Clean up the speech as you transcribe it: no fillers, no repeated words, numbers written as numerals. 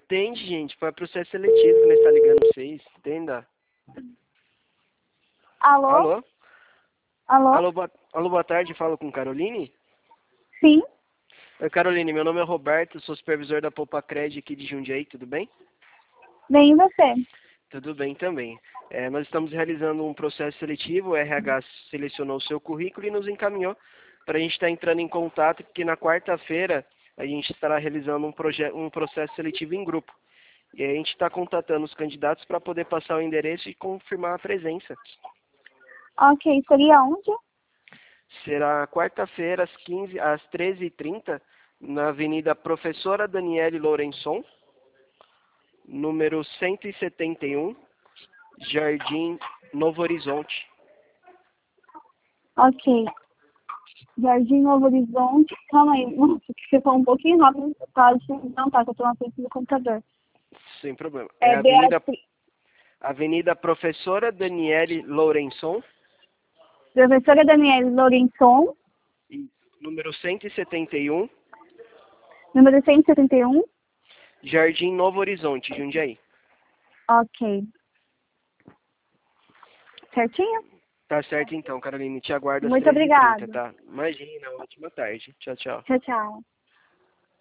Atende, gente. Foi processo seletivo que nós está ligando vocês. Entenda. Alô? Alô? Alô? Alô, boa tarde. Falo com Caroline? Sim? Oi, Caroline. Meu nome é Roberto. Sou supervisor da Poupa-Cred aqui de Jundiaí. Tudo bem? Bem, e você? Tudo bem também. Nós estamos realizando um processo seletivo. O RH selecionou o seu currículo e nos encaminhou para a gente estar entrando em contato, porque na quarta-feira a gente estará realizando um processo seletivo em grupo. E aí a gente está contatando os candidatos para poder passar o endereço e confirmar a presença. Ok, seria onde? Será quarta-feira, às 13h30, na Avenida Professora Daniele Lourençon, número 171, Jardim Novo Horizonte. Ok. Jardim Novo Horizonte. Calma aí, nossa, que você falou um pouquinho rápido. Tá, não tá, que eu tô na frente do computador. Sem problema. É Beatriz. Avenida Professora Daniele Lourençon, Professora Daniela Lourençon, número 171, número 171. Jardim Novo Horizonte, Jundiaí. Ok. Certinho? Tá certo então, Caroline. Te aguardo às Muito 13h30, obrigada. tá? Imagina, ótima tarde. Tchau, tchau. Tchau, tchau.